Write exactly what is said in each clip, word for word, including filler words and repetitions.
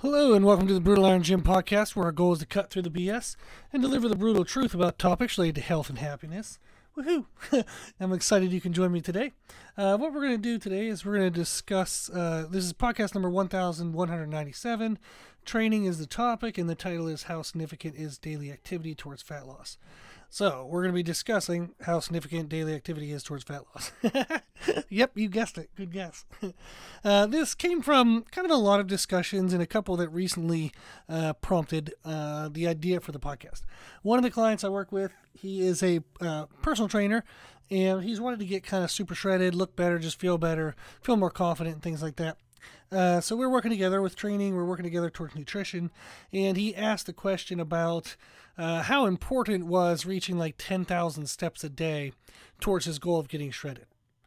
Hello and welcome to the Brutal Iron Gym podcast, where our goal is to cut through the B S and deliver the brutal truth about topics related to health and happiness. Woohoo! I'm excited you can join me today. Uh, what we're going to do today is we're going to discuss, uh, this is podcast number one thousand one hundred ninety-seven. Training is the topic, and the title is How Significant is Daily Activity Towards Fat Loss? So, we're going to be discussing how significant daily activity is towards fat loss. Yep, you guessed it. Good guess. Uh, this came from kind of a lot of discussions and a couple that recently uh, prompted uh, the idea for the podcast. One of the clients I work with, he is a uh, personal trainer, and he's wanted to get kind of super shredded, look better, just feel better, feel more confident, and things like that. Uh, so we're working together with training, we're working together towards nutrition, and he asked the question about uh, how important was reaching like ten thousand steps a day towards his goal of getting shredded.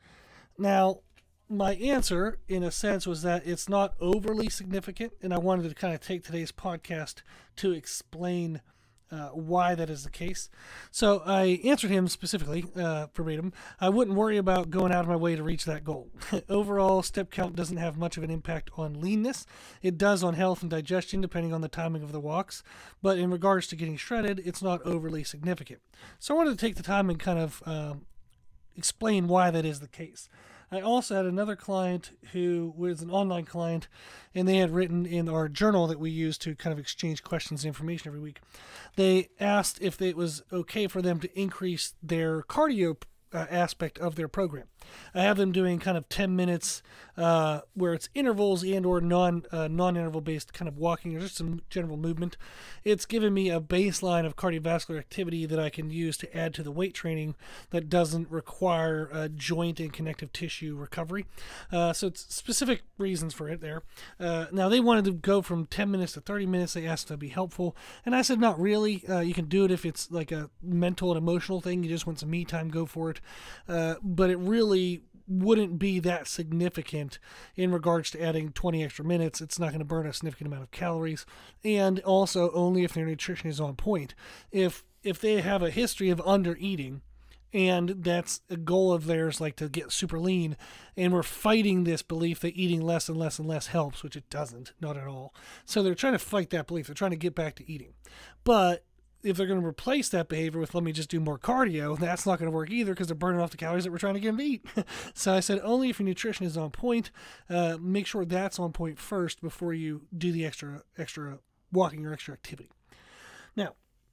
Now, my answer, in a sense, was that it's not overly significant, and I wanted to kind of take today's podcast to explain Uh, why that is the case. So I answered him specifically, uh, verbatim. I wouldn't worry about going out of my way to reach that goal. Overall, step count doesn't have much of an impact on leanness. It does on health and digestion, depending on the timing of the walks. But in regards to getting shredded, it's not overly significant. So I wanted to take the time and kind of um, explain why that is the case. I also had another client who was an online client, and they had written in our journal that we use to kind of exchange questions and information every week. They asked if it was okay for them to increase their cardio uh, aspect of their program. I have them doing kind of ten minutes uh, where it's intervals and or non, uh, non-interval based kind of walking or just some general movement. It's given me a baseline of cardiovascular activity that I can use to add to the weight training that doesn't require uh, joint and connective tissue recovery. Uh, so it's specific reasons for it there. Uh, now they wanted to go from ten minutes to thirty minutes. They asked if that'd be helpful. And I said, not really. Uh, you can do it if it's like a mental and emotional thing. You just want some me time, go for it. Uh, but it really wouldn't be that significant in regards to adding twenty extra minutes. It's not going to burn a significant amount of calories, and also only if their nutrition is on point. If if they have a history of under eating, and that's a goal of theirs, like to get super lean, and we're fighting this belief that eating less and less and less helps, which it doesn't, not at all. So they're trying to fight that belief. They're trying to get back to eating. But if they're going to replace that behavior with, let me just do more cardio, that's not going to work either, because they're burning off the calories that we're trying to get them to eat. So I said, only if your nutrition is on point. Uh, make sure that's on point first before you do the extra extra walking or extra activity. Now,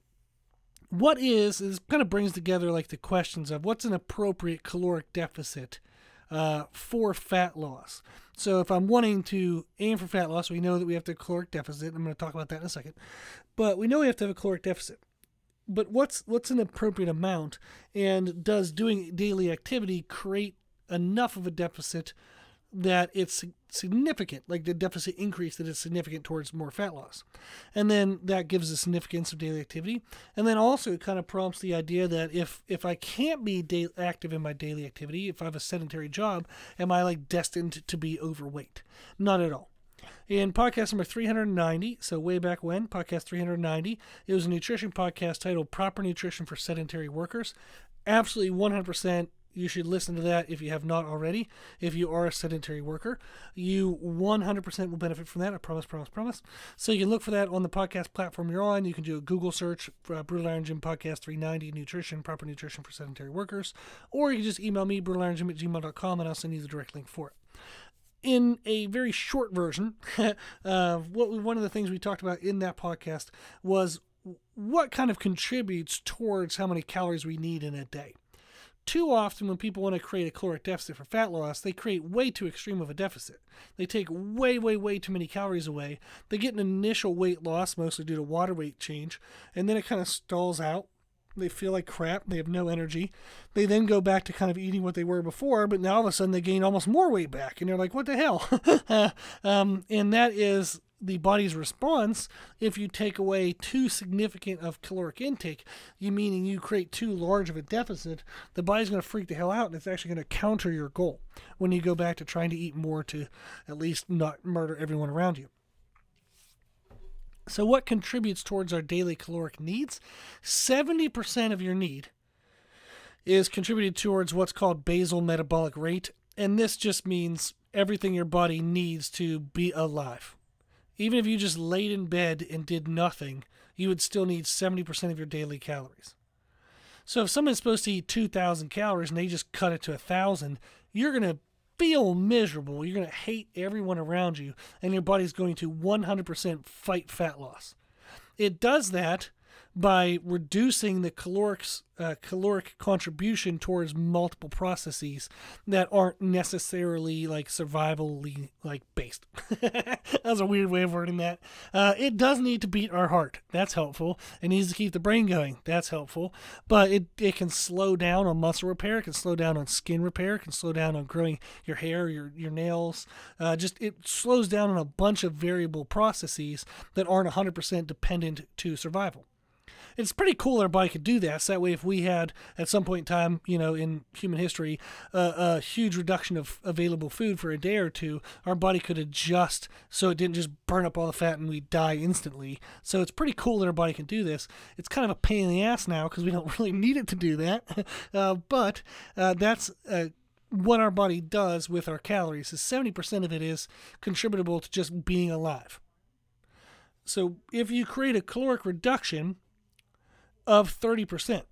what is, is kind of brings together like the questions of what's an appropriate caloric deficit uh, for fat loss. So if I'm wanting to aim for fat loss, we know that we have to have a caloric deficit. I'm going to talk about that in a second. But we know we have to have a caloric deficit. But what's what's an appropriate amount? And does doing daily activity create enough of a deficit that it's significant, like the deficit increase that is significant towards more fat loss? And then that gives the significance of daily activity. And then also it kind of prompts the idea that if if I can't be da- active in my daily activity, if I have a sedentary job, am I like destined to be overweight? Not at all. In podcast number three hundred ninety, so way back when, podcast three hundred ninety, it was a nutrition podcast titled Proper Nutrition for Sedentary Workers. Absolutely one hundred percent. You should listen to that if you have not already. If you are a sedentary worker, you one hundred percent will benefit from that. I promise, promise, promise. So you can look for that on the podcast platform you're on. You can do a Google search for uh, Brutal Iron Gym Podcast three ninety Nutrition, Proper Nutrition for Sedentary Workers. Or you can just email me, brutal iron gym at gmail dot com, and I'll send you the direct link for it. In a very short version, uh, what we, one of the things we talked about in that podcast was what kind of contributes towards how many calories we need in a day. Too often when people want to create a caloric deficit for fat loss, they create way too extreme of a deficit. They take way, way, way too many calories away. They get an initial weight loss, mostly due to water weight change, and then it kind of stalls out. They feel like crap. They have no energy. They then go back to kind of eating what they were before, but now all of a sudden they gain almost more weight back, and they're like, what the hell? um, and that is the body's response. If you take away too significant of caloric intake, you meaning you create too large of a deficit, the body's going to freak the hell out, and it's actually going to counter your goal when you go back to trying to eat more to at least not murder everyone around you. So what contributes towards our daily caloric needs? seventy percent of your need is contributed towards what's called basal metabolic rate, and this just means everything your body needs to be alive. Even if you just laid in bed and did nothing, you would still need seventy percent of your daily calories. So if someone's supposed to eat two thousand calories and they just cut it to one thousand, you're going to feel miserable. You're going to hate everyone around you, and your body's going to one hundred percent fight fat loss. It does that by reducing the caloric, uh, caloric contribution towards multiple processes that aren't necessarily like survivally like based. That's a weird way of wording that. Uh, it does need to beat our heart. That's helpful. It needs to keep the brain going. That's helpful. But it, it can slow down on muscle repair. It can slow down on skin repair. It can slow down on growing your hair, your, your nails. Uh, just it slows down on a bunch of variable processes that aren't one hundred percent dependent to survival. It's pretty cool our body could do that. So that way, if we had, at some point in time, you know, in human history, uh, a huge reduction of available food for a day or two, our body could adjust so it didn't just burn up all the fat and we die instantly. So it's pretty cool that our body can do this. It's kind of a pain in the ass now because we don't really need it to do that. uh, but uh, that's... Uh, what our body does with our calories is seventy percent of it is contributable to just being alive. So if you create a caloric reduction of thirty percent,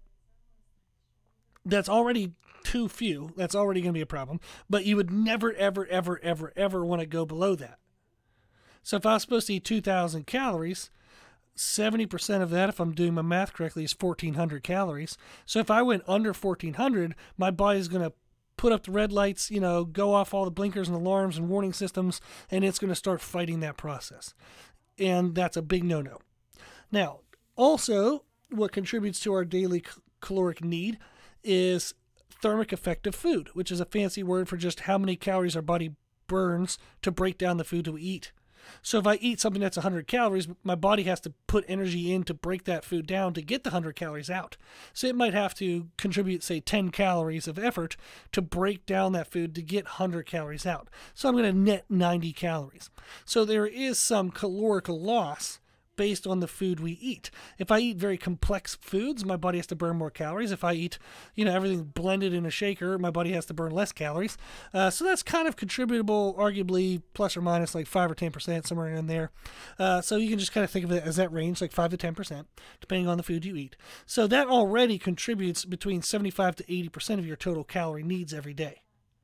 that's already too few. That's already going to be a problem. But you would never, ever, ever, ever, ever want to go below that. So if I was supposed to eat two thousand calories, seventy percent of that, if I'm doing my math correctly, is fourteen hundred calories. So if I went under fourteen hundred, my body's going to put up the red lights, you know, go off all the blinkers and alarms and warning systems, and it's going to start fighting that process. And that's a big no-no. Now, also, what contributes to our daily caloric need is thermic effective food, which is a fancy word for just how many calories our body burns to break down the food that we eat. So if I eat something that's one hundred calories, my body has to put energy in to break that food down to get the one hundred calories out. So it might have to contribute, say, ten calories of effort to break down that food to get one hundred calories out. So I'm going to net ninety calories. So there is some caloric loss based on the food we eat. If I eat very complex foods, my body has to burn more calories. If I eat, you know, everything blended in a shaker, my body has to burn less calories. Uh, so that's kind of contributable, arguably plus or minus like five or ten percent, somewhere in there. Uh, so you can just kind of think of it as that range, like five to ten percent, depending on the food you eat. So that already contributes between seventy-five to eighty percent of your total calorie needs every day.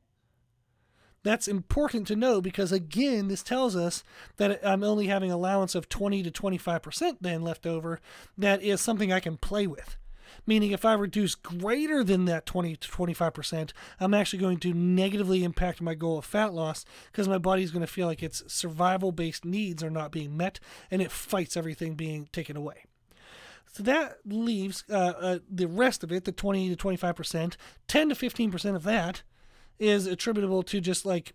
That's important to know because, again, this tells us that I'm only having allowance of twenty to twenty-five percent then left over. That is something I can play with. Meaning if I reduce greater than that twenty to twenty-five percent, I'm actually going to negatively impact my goal of fat loss because my body's going to feel like its survival-based needs are not being met and it fights everything being taken away. So that leaves uh, uh, the rest of it, the twenty to twenty-five percent, ten to fifteen percent of that is attributable to just like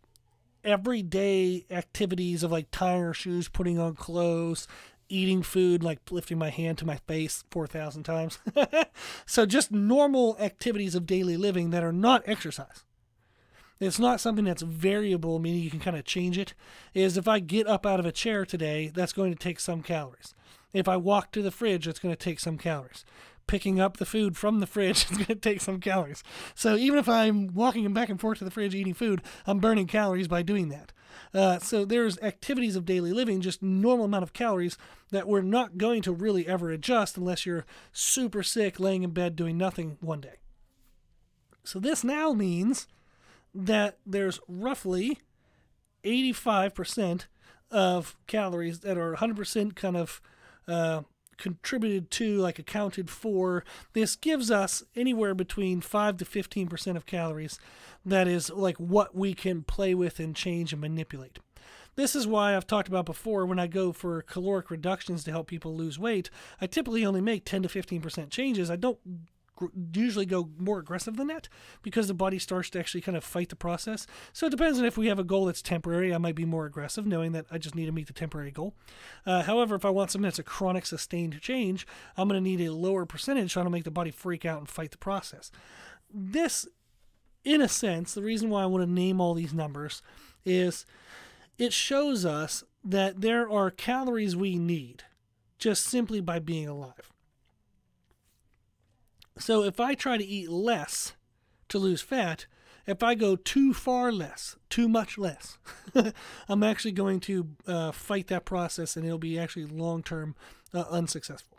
everyday activities of like tying our shoes, putting on clothes, eating food, like lifting my hand to my face four thousand times. So just normal activities of daily living that are not exercise. It's not something that's variable, meaning you can kind of change it. Is if I get up out of a chair today, that's going to take some calories. If I walk to the fridge, it's going to take some calories. Picking up the food from the fridge is going to take some calories. So even if I'm walking back and forth to the fridge eating food, I'm burning calories by doing that. Uh, so there's activities of daily living, just normal amount of calories that we're not going to really ever adjust unless you're super sick, laying in bed doing nothing one day. So this now means that there's roughly eighty-five percent of calories that are one hundred percent kind of uh, contributed to, like accounted for. This gives us anywhere between five to fifteen percent of calories. That is like what we can play with and change and manipulate. This is why I've talked about before when I go for caloric reductions to help people lose weight, I typically only make ten to fifteen percent changes. I don't usually go more aggressive than that because the body starts to actually kind of fight the process. So it depends on if we have a goal that's temporary, I might be more aggressive knowing that I just need to meet the temporary goal. Uh, however, if I want something that's a chronic sustained change, I'm going to need a lower percentage trying to make the body freak out and fight the process. This, in a sense, the reason why I want to name all these numbers is it shows us that there are calories we need just simply by being alive. So if I try to eat less to lose fat, If I go too far less, too much less, I'm actually going to uh, fight that process, and it'll be actually long-term uh, unsuccessful.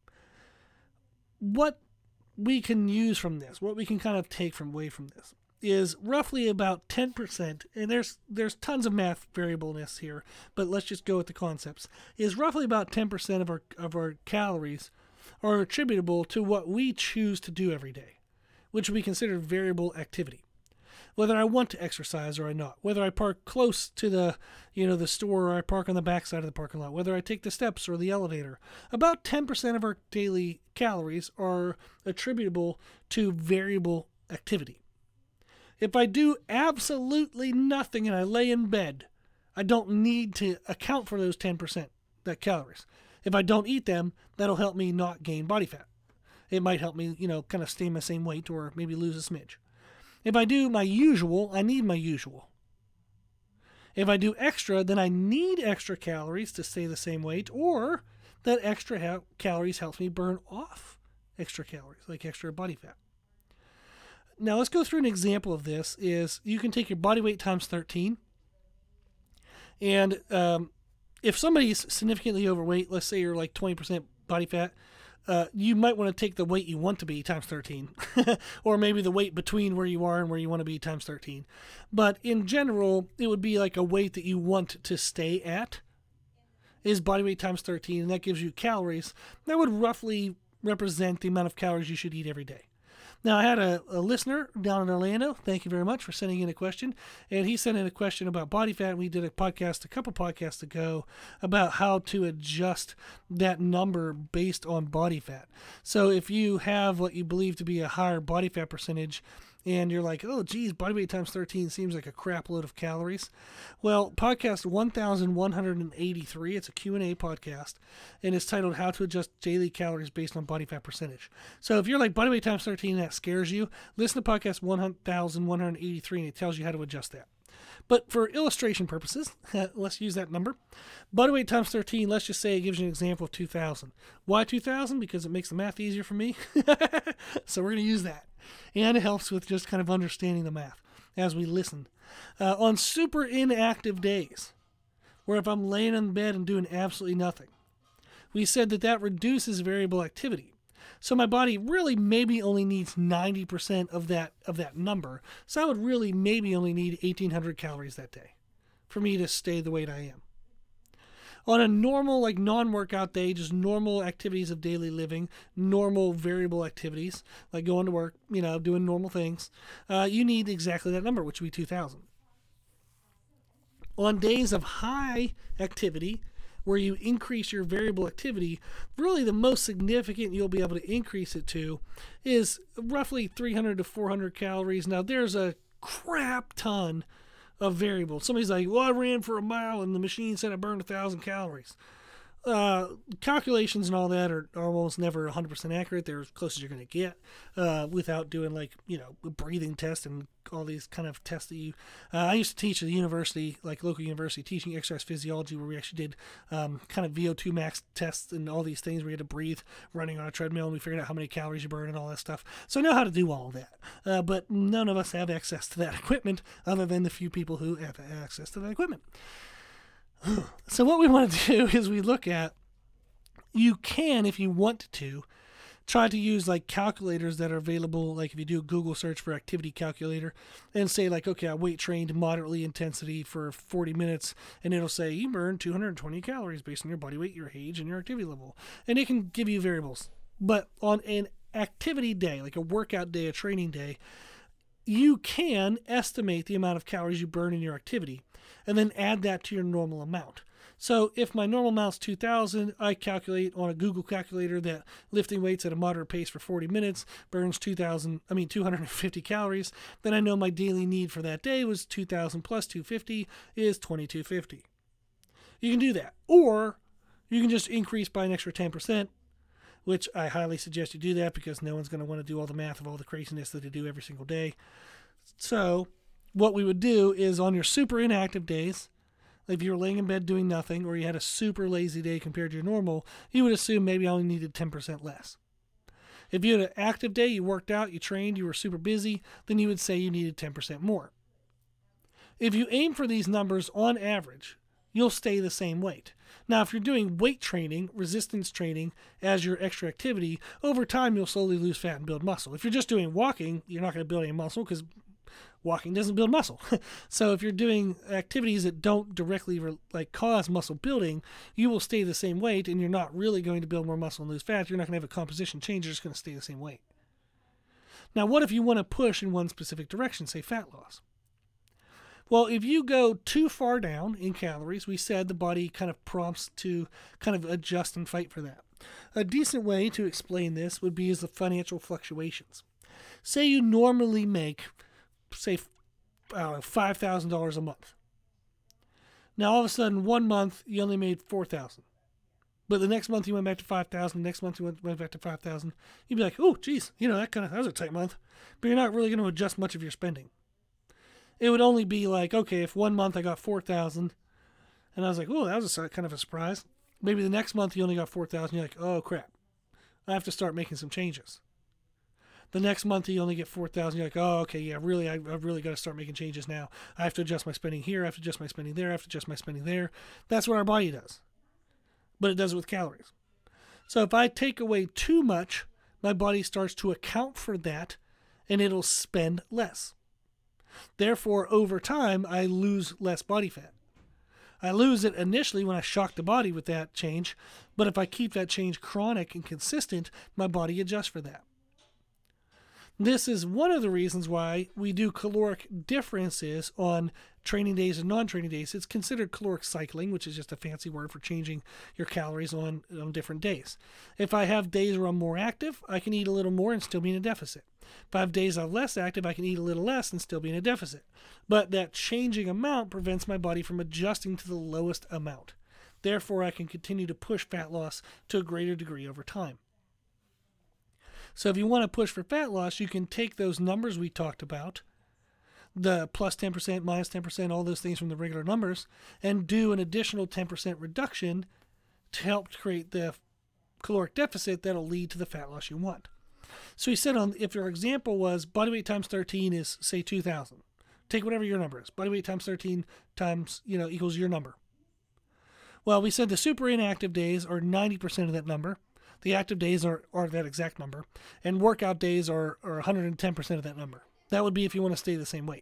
What we can use from this, what we can kind of take from away from this, is roughly about ten percent, and there's there's tons of math variableness here, but let's just go with the concepts, is roughly about ten percent of our of our calories are attributable to what we choose to do every day, which we consider variable activity. Whether I want to exercise or I not, whether I park close to the, you know, the store or I park on the backside of the parking lot, whether I take the steps or the elevator, about ten percent of our daily calories are attributable to variable activity. If I do absolutely nothing and I lay in bed, I don't need to account for those ten percent, that calories. If I don't eat them, that'll help me not gain body fat. It might help me, you know, kind of stay my same weight or maybe lose a smidge. If I do my usual, I need my usual. If I do extra, then I need extra calories to stay the same weight, or that extra ha- calories helps me burn off extra calories, like extra body fat. Now let's go through an example of this. Is you can take your body weight times thirteen, and um, if somebody's significantly overweight, let's say you're like twenty percent body fat, Uh, you might want to take the weight you want to be times thirteen, or maybe the weight between where you are and where you want to be times thirteen. But in general, it would be like a weight that you want to stay at is body weight times thirteen, and that gives you calories. That would roughly represent the amount of calories you should eat every day. Now, I had a, a listener down in Orlando. Thank you very much for sending in a question. And he sent in a question about body fat. We did a podcast a couple podcasts ago about how to adjust that number based on body fat. So if you have what you believe to be a higher body fat percentage, and you're like, oh, geez, body weight times thirteen seems like a crap load of calories. Well, podcast one thousand one hundred eighty-three, it's a Q and A podcast, and it's titled How to Adjust Daily Calories Based on Body Fat Percentage. So if you're like body weight times thirteen, that scares you, listen to podcast one thousand one hundred eighty-three, and it tells you how to adjust that. But for illustration purposes, let's use that number. Body weight times thirteen, let's just say it gives you an example of two thousand. Why two thousand? Because it makes the math easier for me. So we're going to use that. And it helps with just kind of understanding the math as we listen. Uh, on super inactive days, where if I'm laying in bed and doing absolutely nothing, we said that that reduces variable activity. So my body really maybe only needs ninety percent of that of that number. So I would really maybe only need eighteen hundred calories that day for me to stay the weight I am. On a normal, like non-workout day, just normal activities of daily living, normal variable activities, like going to work, you know, doing normal things, uh, you need exactly that number, which would be two thousand. On days of high activity, where you increase your variable activity, really the most significant you'll be able to increase it to is roughly three hundred to four hundred calories. Now, there's a crap ton of variables. Somebody's like, well, I ran for a mile and the machine said I burned a thousand calories. Uh, calculations and all that are, are almost never one hundred percent accurate. They're as close as you're going to get uh, without doing like, you know, a breathing test and all these kind of tests that you... Uh, I used to teach at a university, like local university, teaching exercise physiology, where we actually did um, kind of V O two max tests and all these things where you had to breathe running on a treadmill, and we figured out how many calories you burn and all that stuff. So I know how to do all of that. Uh, but none of us have access to that equipment other than the few people who have access to that equipment. So what we want to do is we look at, you can, if you want to, try to use like calculators that are available. Like if you do a Google search for activity calculator and say like, okay, I weight trained moderately intensity for forty minutes, and it'll say you burn two hundred twenty calories based on your body weight, your age, and your activity level. And it can give you variables. But on an activity day, like a workout day, a training day, you can estimate the amount of calories you burn in your activity and then add that to your normal amount. So if my normal amount's two thousand, I calculate on a Google calculator that lifting weights at a moderate pace for forty minutes burns two thousand, I mean two hundred fifty calories. Then I know my daily need for that day was two thousand plus two hundred fifty is twenty-two fifty. You can do that. Or you can just increase by an extra ten percent, which I highly suggest you do that because no one's going to want to do all the math of all the craziness that they do every single day. So what we would do is on your super inactive days, if you were laying in bed doing nothing, or you had a super lazy day compared to your normal, you would assume maybe I only needed ten percent less. If you had an active day, you worked out, you trained, you were super busy, then you would say you needed ten percent more. If you aim for these numbers on average, you'll stay the same weight. Now, if you're doing weight training, resistance training as your extra activity, over time you'll slowly lose fat and build muscle. If you're just doing walking, you're not going to build any muscle because walking doesn't build muscle. So if you're doing activities that don't directly re- like cause muscle building, you will stay the same weight and you're not really going to build more muscle and lose fat. You're not going to have a composition change. You're just going to stay the same weight. Now, what if you want to push in one specific direction, say fat loss? Well, if you go too far down in calories, we said the body kind of prompts to kind of adjust and fight for that. A decent way to explain this would be as the financial fluctuations. Say you normally make, say, uh, five thousand dollars a month. Now, all of a sudden, one month, you only made four thousand dollars. But the next month, you went back to five thousand dollars. Next month, you went, went back to five thousand dollars. You'd be like, oh, geez, you know, that kind of, that was a tight month. But you're not really going to adjust much of your spending. It would only be like, okay, if one month I got four thousand dollars, and I was like, oh, that was a, kind of a surprise. Maybe the next month you only got four thousand dollars, you're like, oh, crap. I have to start making some changes. The next month you only get four thousand dollars, you're like, oh, okay, yeah, really, I, I've really got to start making changes now. I have to adjust my spending here, I have to adjust my spending there, I have to adjust my spending there. That's what our body does. But it does it with calories. So if I take away too much, my body starts to account for that, and it'll spend less. Therefore, over time, I lose less body fat. I lose it initially when I shock the body with that change, but if I keep that change chronic and consistent, my body adjusts for that. This is one of the reasons why we do caloric differences on training days and non-training days. It's considered caloric cycling, which is just a fancy word for changing your calories on, on different days. If I have days where I'm more active, I can eat a little more and still be in a deficit. If I have days I'm less active, I can eat a little less and still be in a deficit. But that changing amount prevents my body from adjusting to the lowest amount. Therefore, I can continue to push fat loss to a greater degree over time. So if you want to push for fat loss, you can take those numbers we talked about, the plus ten percent, minus ten percent, all those things from the regular numbers, and do an additional ten percent reduction to help create the caloric deficit that'll lead to the fat loss you want. So he said, on if your example was body weight times thirteen is, say, two thousand. Take whatever your number is. Body weight times thirteen times, you know, equals your number. Well, we said the super inactive days are ninety percent of that number. The active days are, are that exact number. And workout days are, are one hundred ten percent of that number. That would be if you want to stay the same weight.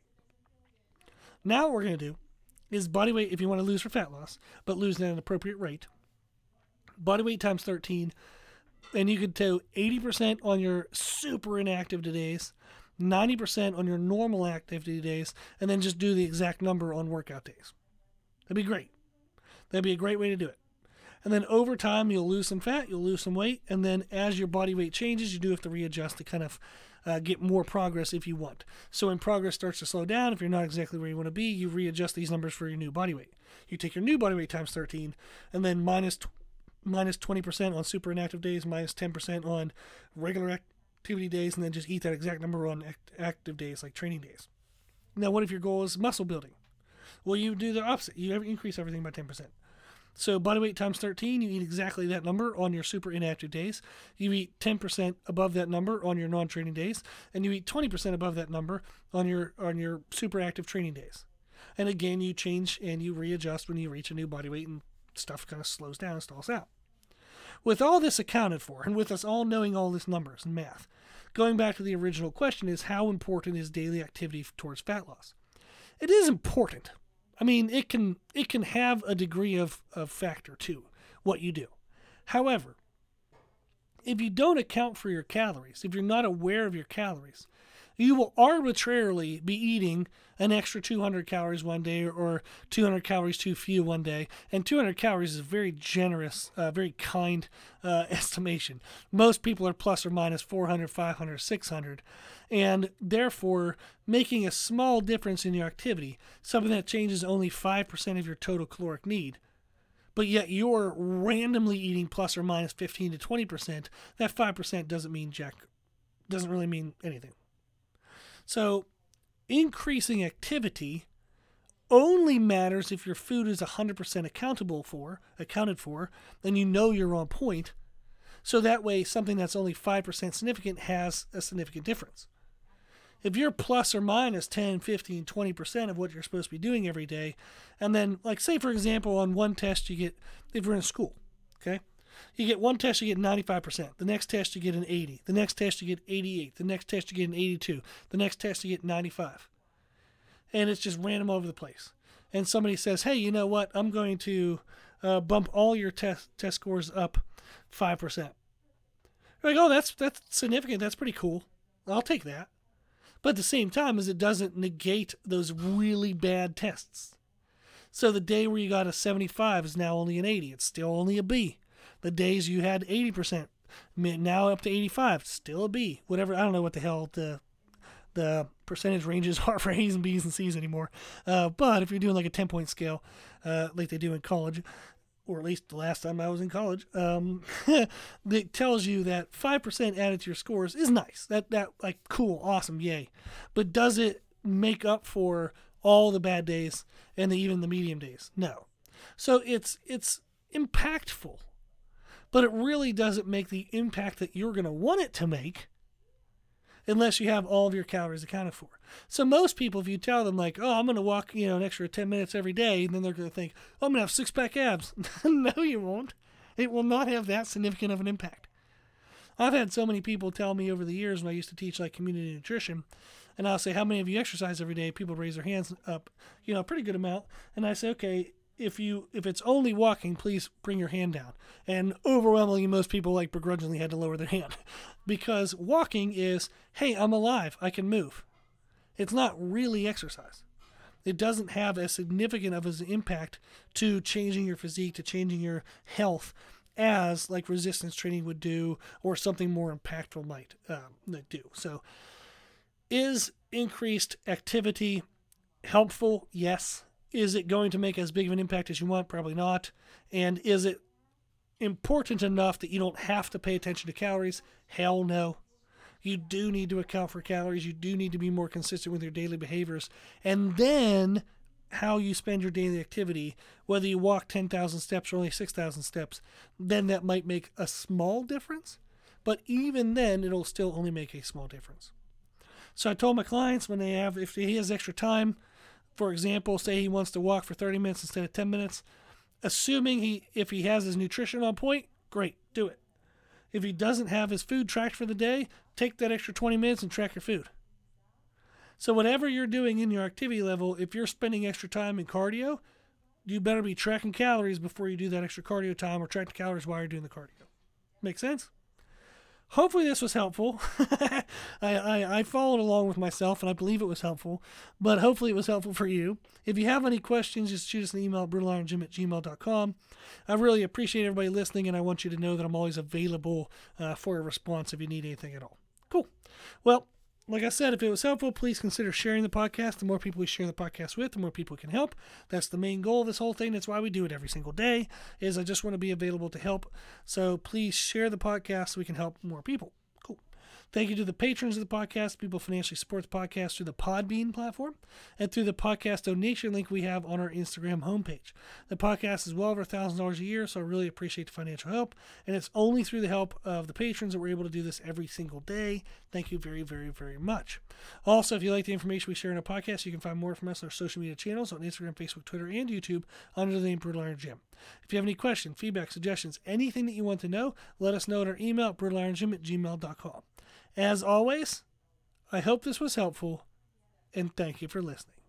Now what we're going to do is body weight if you want to lose for fat loss, but lose at an appropriate rate. Body weight times thirteen. And you could do eighty percent on your super inactive days, ninety percent on your normal activity days, and then just do the exact number on workout days. That'd be great. That'd be a great way to do it. And then over time, you'll lose some fat, you'll lose some weight, and then as your body weight changes, you do have to readjust to kind of uh, get more progress if you want. So when progress starts to slow down, if you're not exactly where you want to be, you readjust these numbers for your new body weight. You take your new body weight times thirteen, and then minus minus twenty percent on super inactive days, minus ten percent on regular activity days, and then just eat that exact number on act- active days, like training days. Now, what if your goal is muscle building? Well, you do the opposite. You increase everything by ten percent. So body weight times thirteen, you eat exactly that number on your super inactive days. You eat ten percent above that number on your non-training days, and you eat twenty percent above that number on your on your super active training days. And again, you change and you readjust when you reach a new body weight and stuff kind of slows down and stalls out. With all this accounted for, and with us all knowing all this numbers and math, going back to the original question is how important is daily activity towards fat loss? It is important. I mean, it can it can have a degree of, of factor to what you do. However, if you don't account for your calories, if you're not aware of your calories, you will arbitrarily be eating an extra two hundred calories one day or two hundred calories too few one day. And two hundred calories is a very generous, uh, very kind uh, estimation. Most people are plus or minus four hundred, five hundred, six hundred. And therefore, making a small difference in your activity, something that changes only five percent of your total caloric need, but yet you're randomly eating plus or minus fifteen to twenty percent, that five percent doesn't mean jack, doesn't really mean anything. So increasing activity only matters if your food is one hundred percent accountable for, accounted for, and you know you're on point. So that way, something that's only five percent significant has a significant difference. If you're plus or minus ten, fifteen, twenty percent of what you're supposed to be doing every day, and then, like, say, for example, on one test you get, if you're in school, okay, you get one test, you get ninety-five percent. The next test, you get an eighty. The next test, you get eighty-eight. The next test, you get an eighty-two. The next test, you get ninety-five. And it's just random all over the place. And somebody says, hey, you know what? I'm going to uh, bump all your test test scores up five percent. You're like, oh, that's that's significant. That's pretty cool. I'll take that. But at the same time, as it doesn't negate those really bad tests. So the day where you got a seventy-five is now only an eighty. It's still only a B. The days you had eighty percent, now up to eighty-five, still a B. Whatever, I don't know what the hell the the percentage ranges are for A's and B's and C's anymore. Uh, but if you're doing like a ten-point scale, uh, like they do in college, or at least the last time I was in college, um, that tells you that five percent added to your scores is nice. That, that like, cool, awesome, yay. But does it make up for all the bad days and the, even the medium days? No. So it's it's impactful, but it really doesn't make the impact that you're going to want it to make unless you have all of your calories accounted for. So most people, if you tell them like, oh, I'm going to walk, you know, an extra ten minutes every day, then they're going to think, oh, I'm going to have six-pack abs. No, you won't. It will not have that significant of an impact. I've had so many people tell me over the years when I used to teach like community nutrition, and I'll say, how many of you exercise every day? People raise their hands up, you know, a pretty good amount. And I say, okay, if you if it's only walking, please bring your hand down. And overwhelmingly, most people like begrudgingly had to lower their hand because walking is, hey, I'm alive, I can move. It's not really exercise. It doesn't have as significant of an impact to changing your physique, to changing your health, as like resistance training would do, or something more impactful might um, do. So, is increased activity helpful? Yes. Is it going to make as big of an impact as you want? Probably not. And is it important enough that you don't have to pay attention to calories? Hell no. You do need to account for calories. You do need to be more consistent with your daily behaviors. And then how you spend your daily activity, whether you walk ten thousand steps or only six thousand steps, then that might make a small difference. But even then, it'll still only make a small difference. So I told my clients when they have, if he has extra time, for example, say he wants to walk for thirty minutes instead of ten minutes, assuming he, if he has his nutrition on point, great, do it. If he doesn't have his food tracked for the day, take that extra twenty minutes and track your food. So whatever you're doing in your activity level, if you're spending extra time in cardio, you better be tracking calories before you do that extra cardio time, or track the calories while you're doing the cardio. Make sense? Hopefully this was helpful. I, I, I followed along with myself, and I believe it was helpful, but hopefully it was helpful for you. If you have any questions, just shoot us an email at brutal iron gym at gmail dot com. I really appreciate everybody listening, and I want you to know that I'm always available uh, for a response if you need anything at all. Cool. Well, like I said, if it was helpful, please consider sharing the podcast. The more people we share the podcast with, the more people can help. That's the main goal of this whole thing. That's why we do it every single day, is I just want to be available to help. So please share the podcast so we can help more people. Cool. Thank you to the patrons of the podcast. People financially support the podcast through the Podbean platform and through the podcast donation link we have on our Instagram homepage. The podcast is well over one thousand dollars a year, so I really appreciate the financial help. And it's only through the help of the patrons that we're able to do this every single day. Thank you very, very, very much. Also, if you like the information we share in our podcast, you can find more from us on our social media channels on Instagram, Facebook, Twitter, and YouTube under the name Brutal Iron Gym. If you have any questions, feedback, suggestions, anything that you want to know, let us know at our email at brutal iron gym at gmail dot com. As always, I hope this was helpful, and thank you for listening.